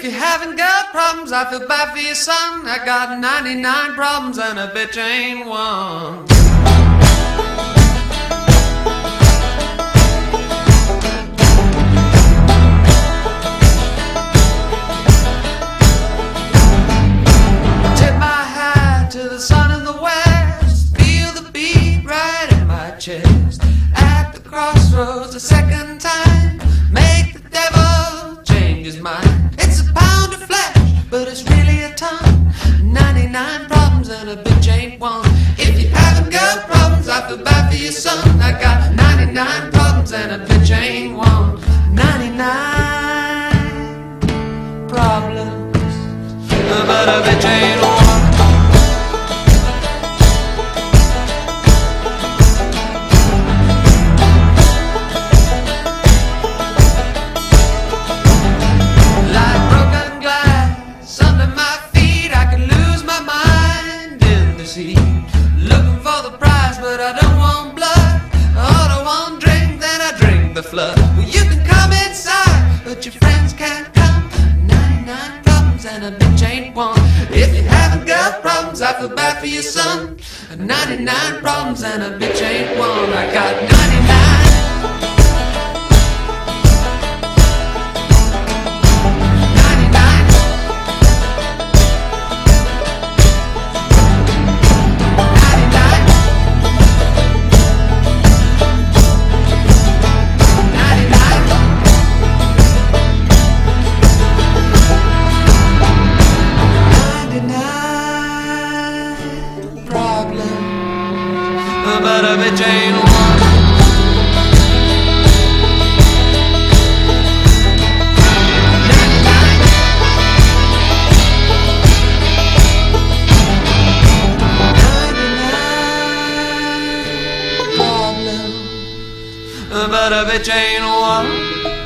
If you haven't got problems, I feel bad for your son. I got 99 problems and a bitch ain't one. Tip my hat to the sun in the west, feel the beat right in my chest. At the crossroads a second time, make the devil change his mind. It's a pound of flesh, but it's really a ton. 99 problems and a bitch ain't one. If you haven't got problems, I feel bad for your son. I got 99 problems and a bitch ain't one. 99 problems, but a bitch ain't one. Looking for the prize, but I don't want blood. All I want drink, then I drink the flood. Well, you can come inside, but your friends can't come. 99 problems and a bitch ain't one. If you haven't got problems, I feel bad for your son. 99 problems and a bitch ain't one. I got 99. But a bitch ain't one. But a bitch ain't one.